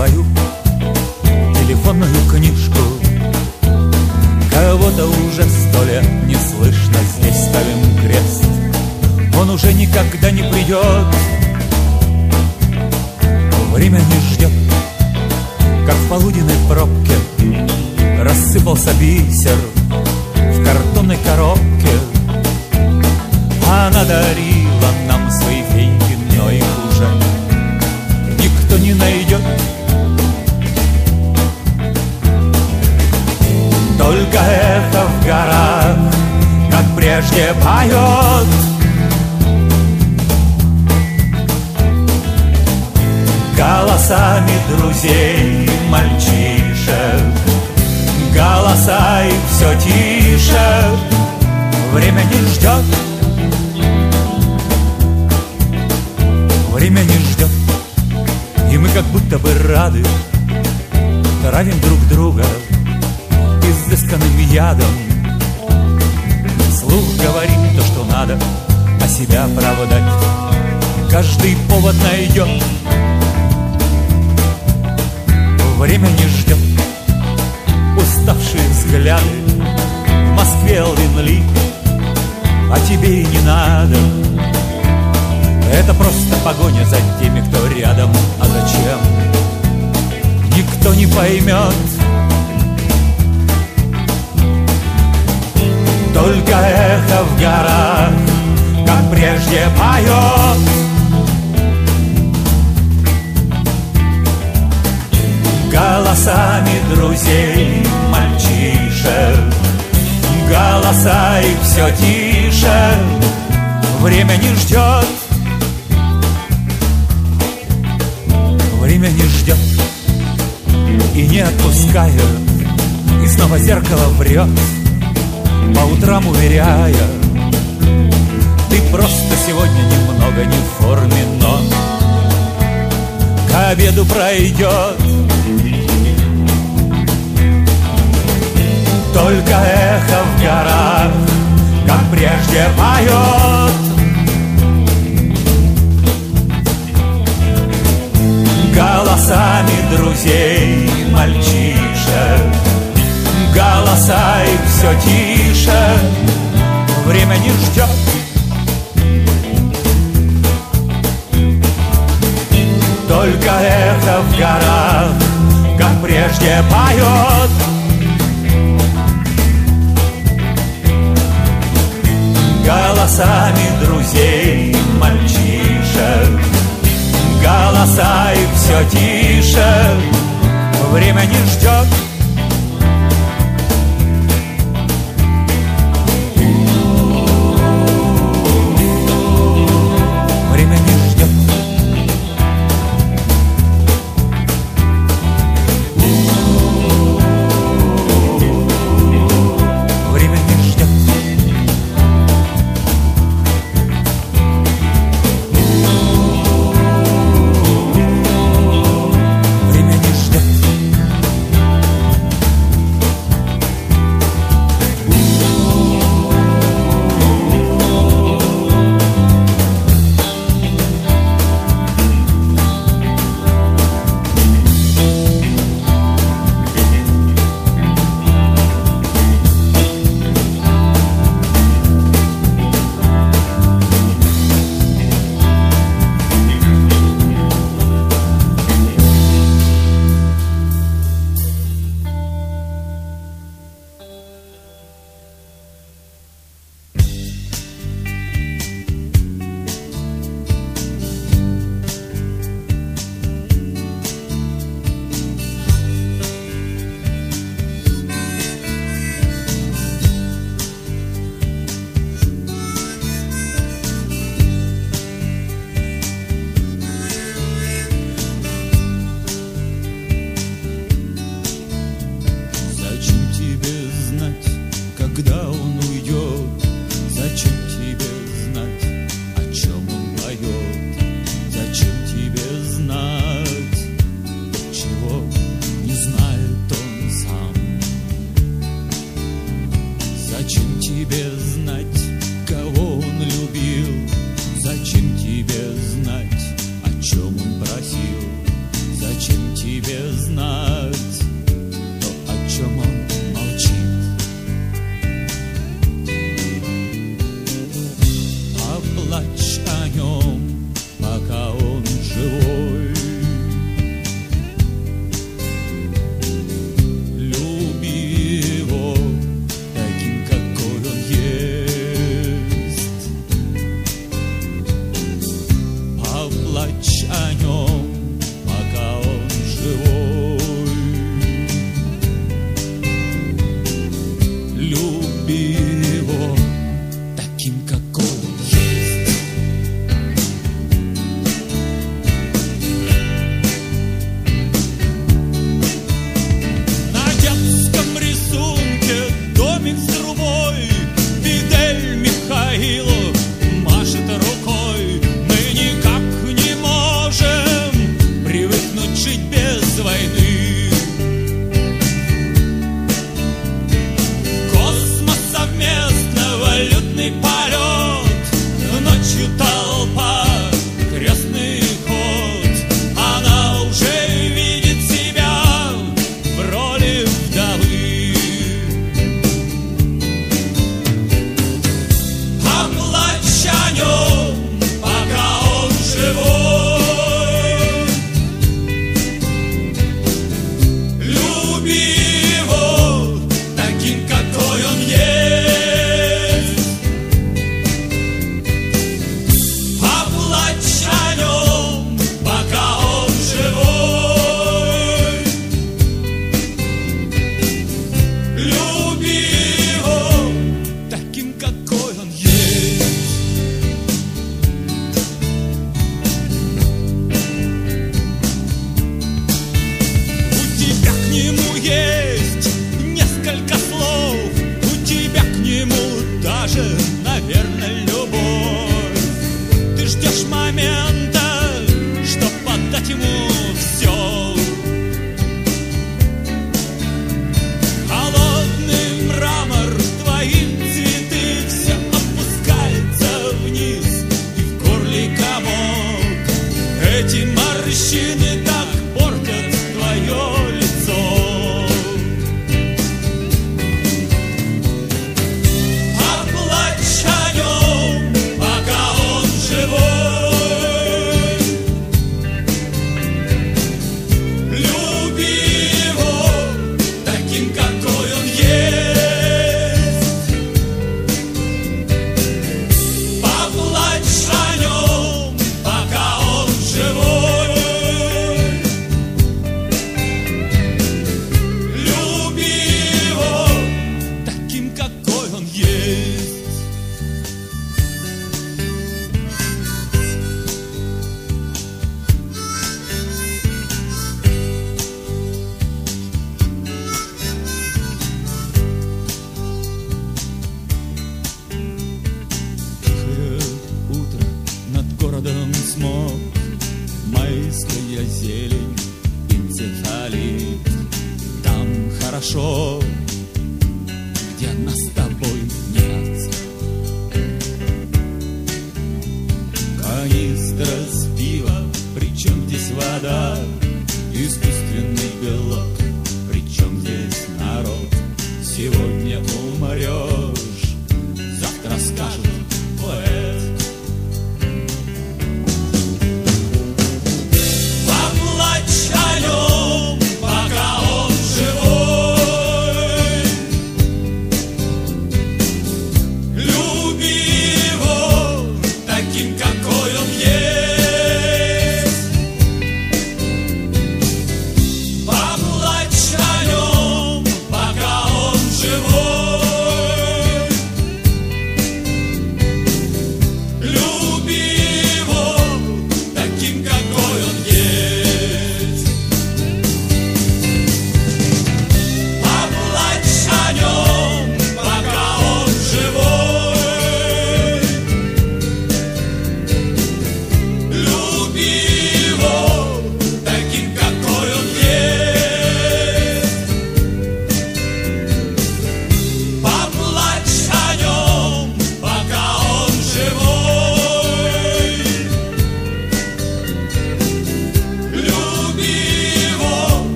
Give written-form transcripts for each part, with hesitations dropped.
свою телефонную книжку. Кого-то уже 100 лет не слышно, здесь ставим крест. Он уже никогда не придет, время не ждет, как в полуденной пробке рассыпался бисер в картонной коробке. Она дарила нам свои феньки, но их уже никто не найдет. Только эхо в горах, как прежде, поет. Голосами друзей и мальчишек, голоса их все тише. Время не ждет, время не ждет. И мы как будто бы рады, травим друг друга изысканным ядом. Вслух говорим то, что надо, а себя оправдать каждый повод найдет. Время не ждет, уставшие взгляды в Москве лвинли, а тебе и не надо. Это просто погоня за теми, кто рядом. А зачем? Никто не поймет. Только эхо в горах, как прежде, поет. Голосами друзей, мальчишек, голоса их все тише. Время не ждет, время не ждет и не отпускает. И снова зеркало врет, по утрам уверяя: ты просто сегодня немного не в форме, но к обеду пройдет. Только эхо в горах, как прежде, поет. Голосами друзей, мальчишек, голоса их все тише. Время не ждет, только эхо в горах, как прежде, поет. Голосами друзей, мальчишек, голоса их все тише. Время не ждет, время не ждет. Время не ждет. Время не ждет. наверное, любовь. Ты ждешь момента, чтоб отдать ему все. Холодный мрамор твоих цветы все опускается вниз, и в горле комок. Эти морщины так портят твое лицо. Поплачь о нем, пока он живой. Люби его таким, какой он есть. Поплачь о нем, пока он живой. Люби его таким, какой он есть. Тихое утро, над городом смог, майская зелень, энцефалит. Там хорошо, где нас с тобой нет. Канистра с пивом, причем здесь вода, искусственный белок, причем здесь народ. Сегодня умрешь, завтра скажут поэт. Поплачь о нем, пока он живой.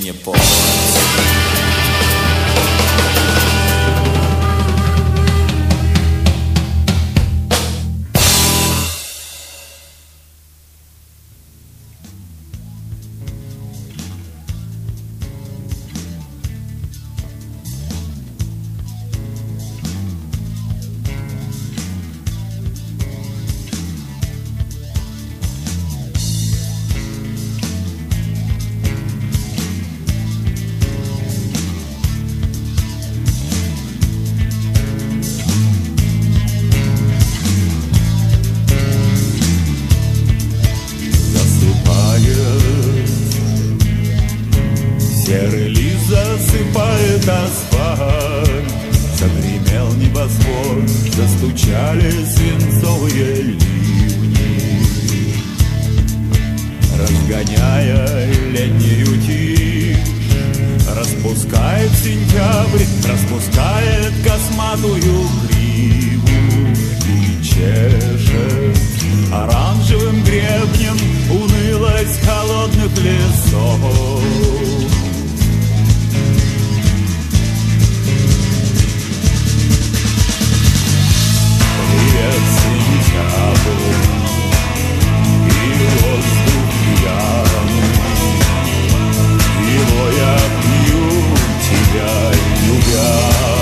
мне полночь. Серый лист засыпает асфальт, загремел небосвод, застучали свинцовые ливни, разгоняя летнюю тишь. Распускает сентябрь, распускает косматую гриву и чешет оранжевым гребнем унылость холодных лесов. Привет, сентябрь, и воздух пьяный, его я пью, тебя любя.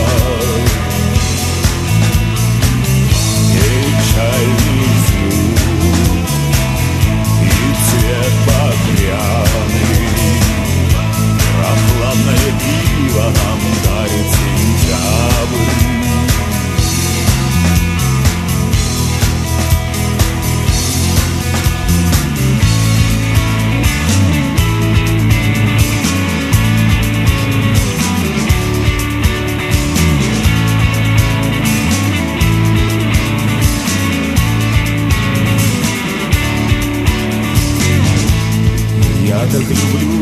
Печальный звук и цвет багряный, прохладное пиво нам дарит сентябрь. Я так люблю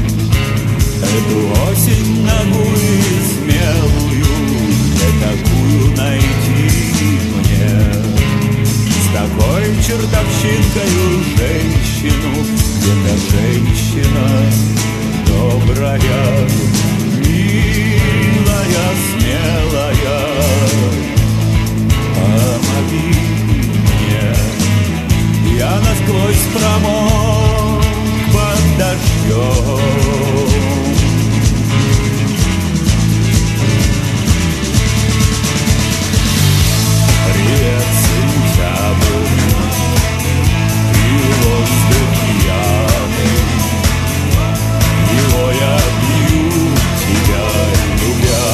эту осень нагую и смелую, где такую найти мне. С такой чертовщинкою женщину, где-то женщина добрая, милая, смелая. Помоги мне, я насквозь промок под дождем. Привет, сентябрь, и воздух пьяный, его я пью, тебя любя.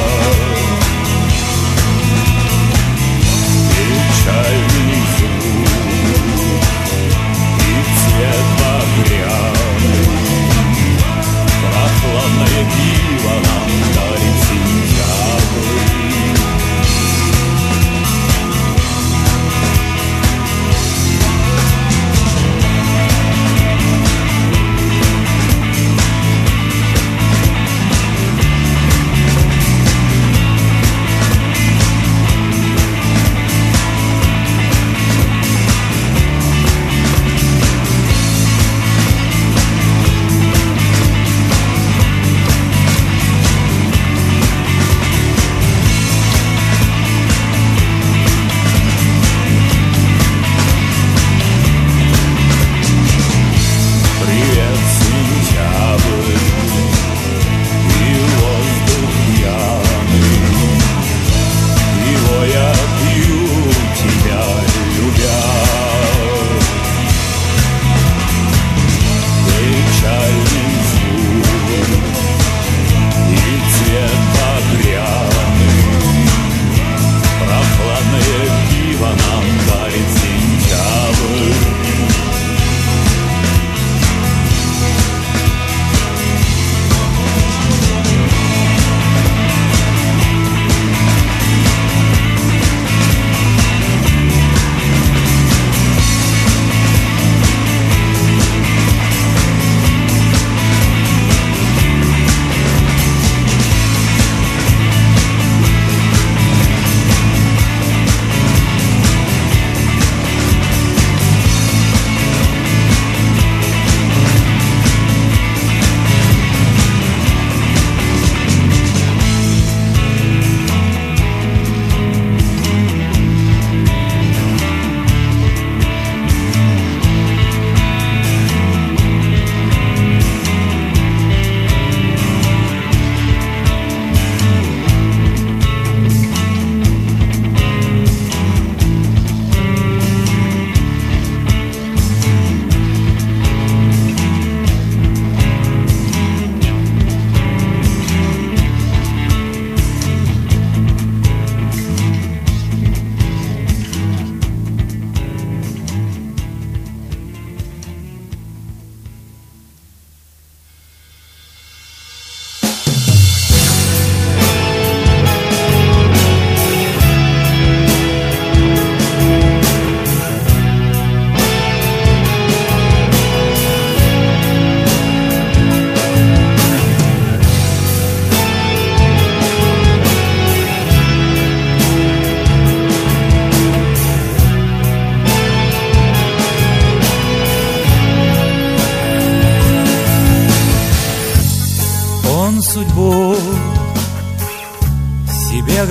Печальный звук и цвет багряный,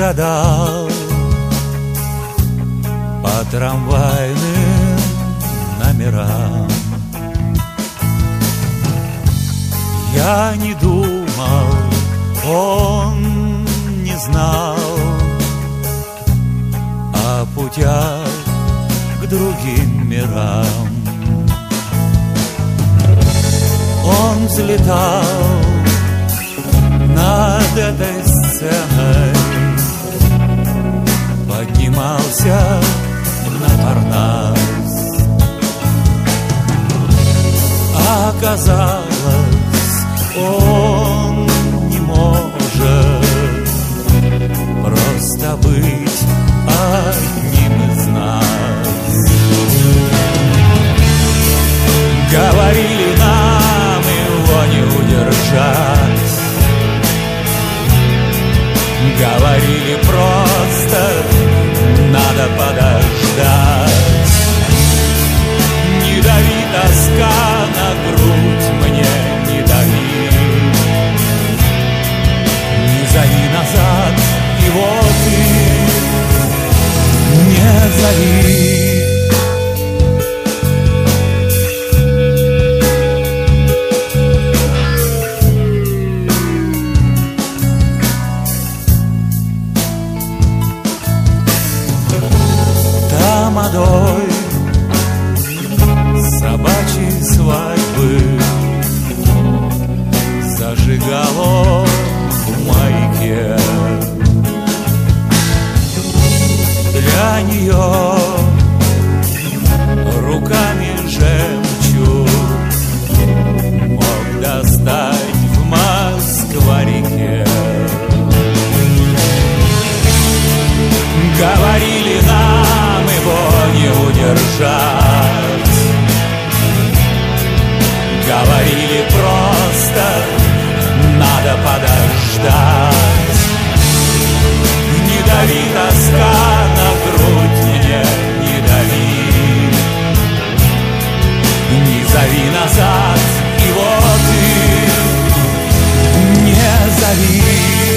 гадал по трамвайным номерам. Я не думал, он не знал о путях к другим мирам. Он взлетал над этой сценой, поднимался на Парнас. Оказалось, он не может просто быть одним из нас. Говорили, нам его не удержать. Говорили, просто надо подождать. Не дави, тоска на грудь мне, не дави. Не зови назад, его ты не зови. Тамадой собачьей свадьбы зажигал он в маяке. Для нее руками жемчуг мог достать в Москва-реке. Говорили, нам его не удержать. Говорили, просто надо подождать. Не дави, тоска на грудь мне, не дави. Не зови назад, его ты не зови.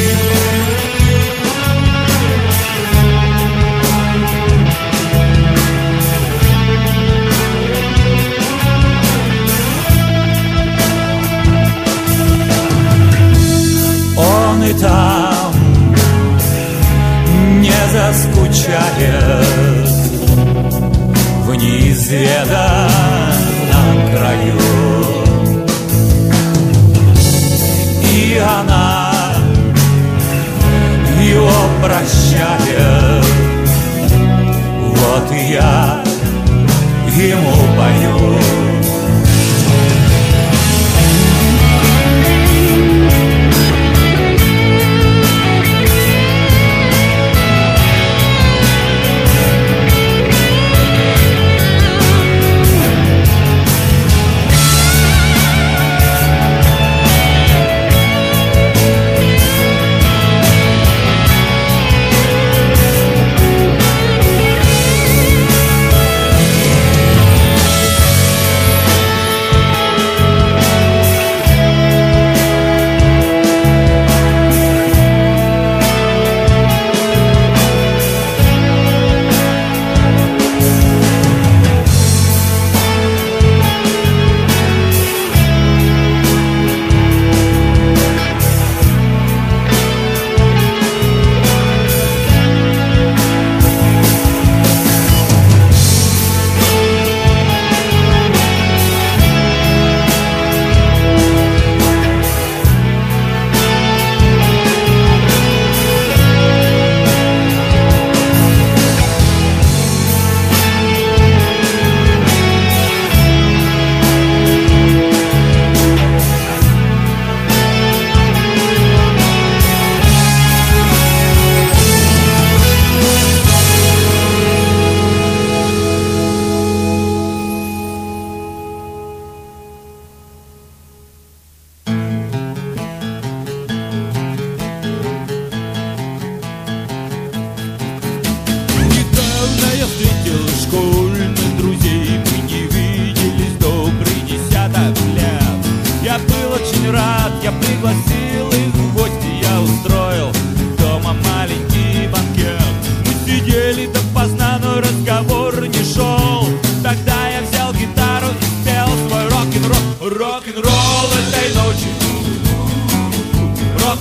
И там не заскучает в неизведанном краю. И она его прощает. Вот и я ему пою.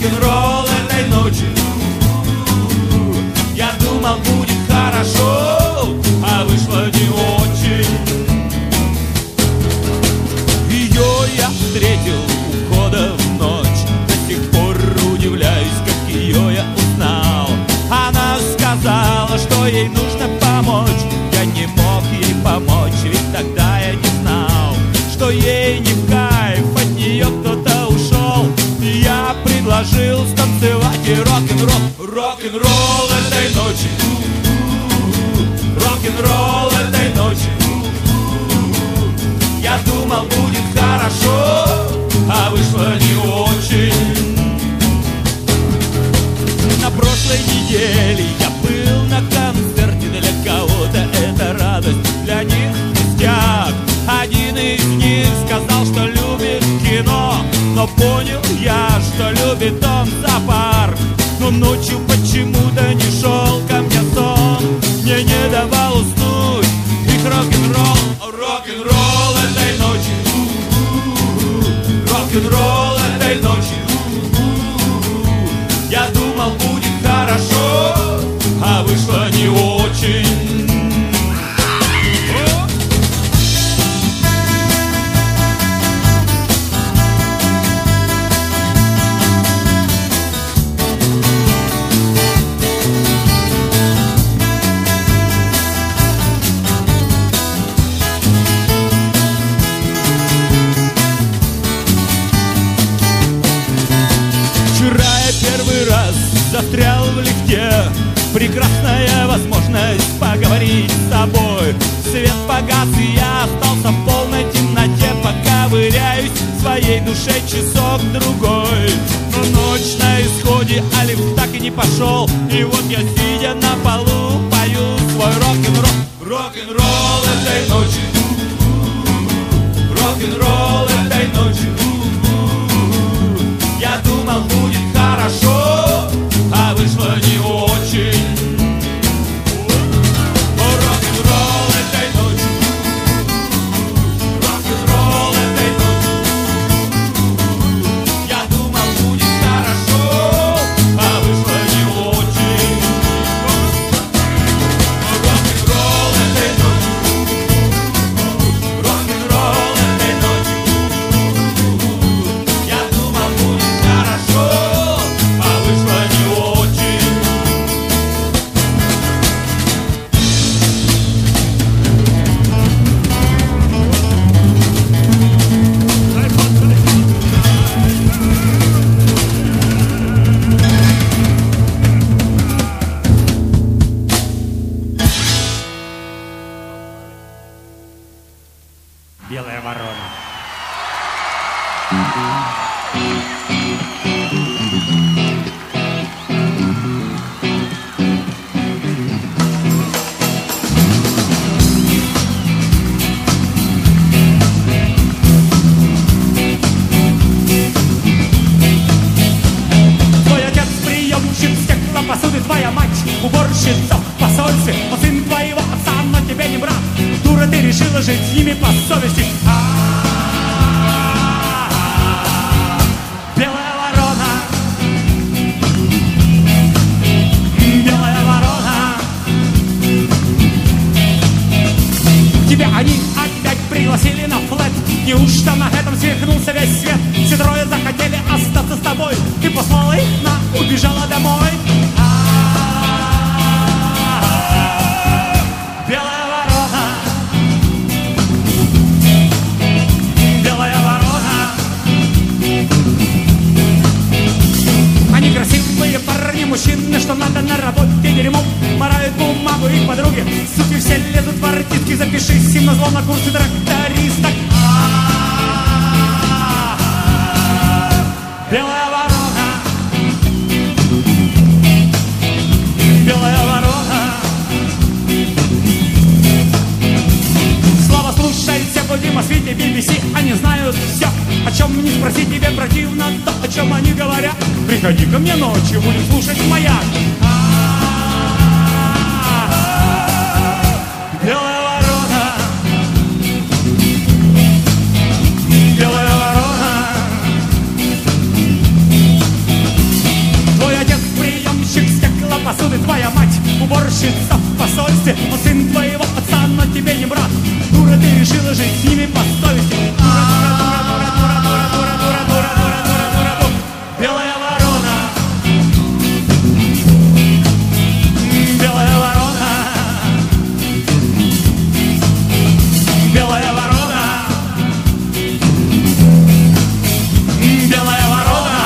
рок-н-ролл этой ночи. Я думал, будет хорошо, а вышло не очень. Ее я встретил у входа в ночь. До сих пор удивляюсь, как ее я узнал. Она сказала, что ей нужно помочь. Я не мог ей помочь, ведь тогда я не знал, что ей не в кайф, от нее кто-то ушел. И я предложил станцевать и рок-н-ролл, рок-н-ролл этой ночи, рок-н-ролл этой ночи. Я думал, будет хорошо, а вышло не очень. На прошлой неделе я был на концерте. Для кого-то это радость, для них пустяк. Один из них сказал, что любит кино, но понял я, что любит он зоопарк. Но ночью почему-то не шел ко мне сон, мне не давал уснуть их рок-н-ролл, рок-н-ролл этой ночи, рок-н-ролл этой ночи. Я думал, будет хорошо, а вышло не очень. Застрял в лифте, прекрасная возможность поговорить с тобой. Свет погас, и я остался в полной темноте, пока ковыряюсь в своей душе часок-другой. Но ночь на исходе, а лифт так и не пошел. И вот я, сидя на полу, пою свой рок-н-ролл, рок-н-ролл этой ночи, рок-н-ролл этой ночи. Я думал, будет хорошо, а вышло не очень. Рок-н-ролл этой ночи, рок-н-ролл этой ночи. Я думал, будет хорошо, а вышло не очень. Рок-н-ролл этой ночи, рок-н-ролл этой ночи. Я думал, будет хорошо, а вышло не очень. Белая ворона. Твой отец приемщик стеклопосуды, твоя мать уборщица в посольстве. Он сын твоего отца, но тебе не брат. Дура, ты решила жить с ними по совести. Белая ворона, белая ворона. Тебя они опять пригласили на флэт. Неужто на этом свихнулся весь свет? Все трое захотели остаться с тобой. Ты послала их на, убежала домой. Белая ворона, белая ворона. Они красивые парни, мужчины, что надо на работе дерьмом. Морают бумагу их подруги. Суки все лезут в артистки. Запишись им на зло на курсы трактористок. Белая ворона, белая ворона. Слава, слушайте, будем о свете BBC. Они знают все, о чем не спросить. Тебе противно то, о чем они говорят. Приходи ко мне ночью, будем слушать маяк. Белая ворона, белая ворона. решила жить с ними по совести. Белая ворона, белая ворона, белая ворона, белая ворона.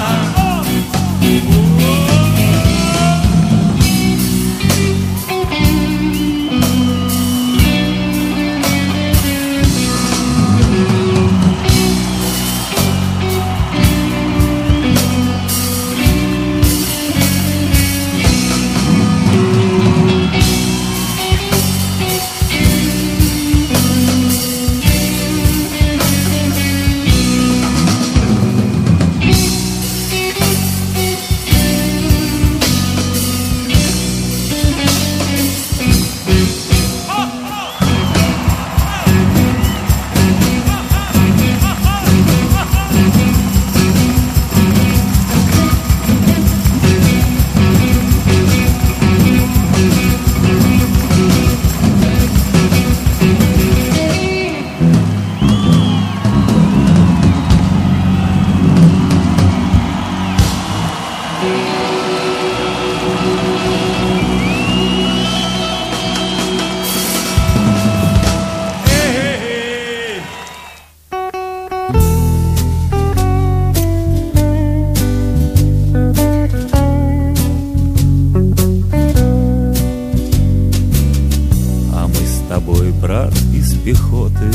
Брат из пехоты,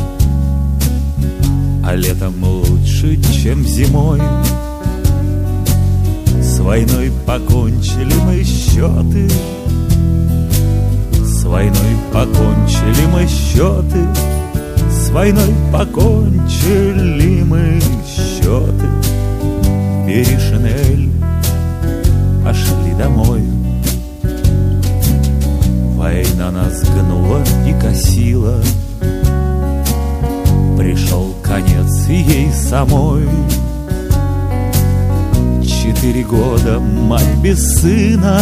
а летом лучше, чем зимой. С войной покончили мы счеты, с войной покончили мы счеты, с войной покончили мы счеты. Бери шинель, пошли домой. Война нас гнула и косила, пришел конец ей самой. 4 года мать без сына,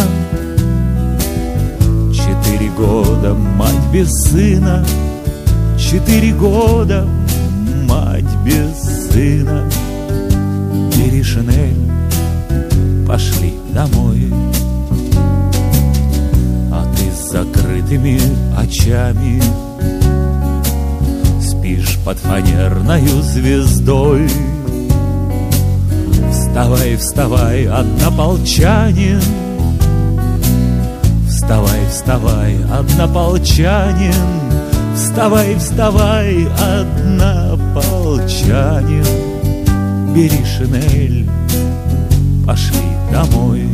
4 года мать без сына, 4 года мать без сына. Бери шинель, пошли домой. Закрытыми очами спишь под фанерною звездой. Вставай, вставай, однополчанин, вставай, вставай, однополчанин, вставай, вставай, однополчанин. Бери шинель, пошли домой.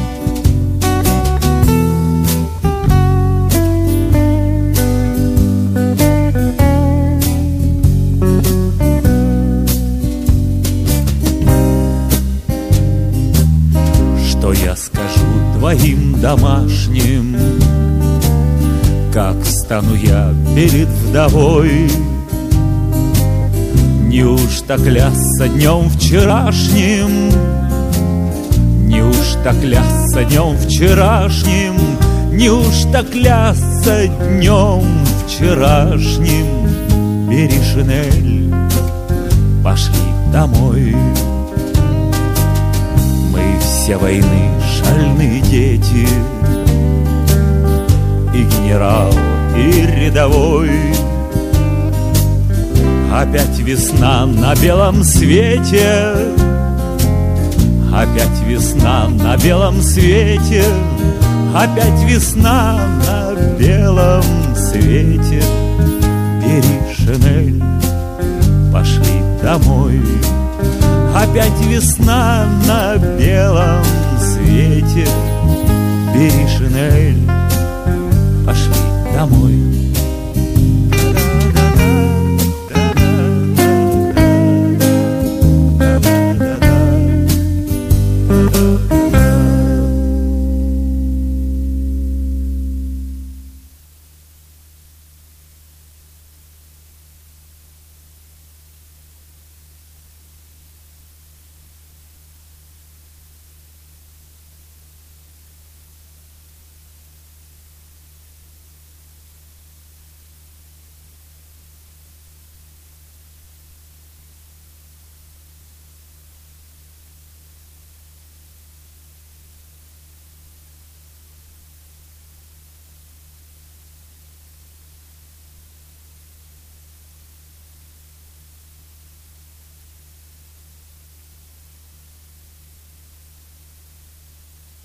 Что я скажу твоим домашним, как стану я перед вдовой? Неужто клясться днем вчерашним? Неужто клясться днем вчерашним? Неужто клясться днем вчерашним? Бери шинель, пошли домой. Мы все войны шальные дети, и генерал, и рядовой. Опять весна на белом свете, опять весна на белом свете, опять весна на белом свете. Бери шинель, пошли домой. Опять весна на белом свете. Бери шинель, пошли домой.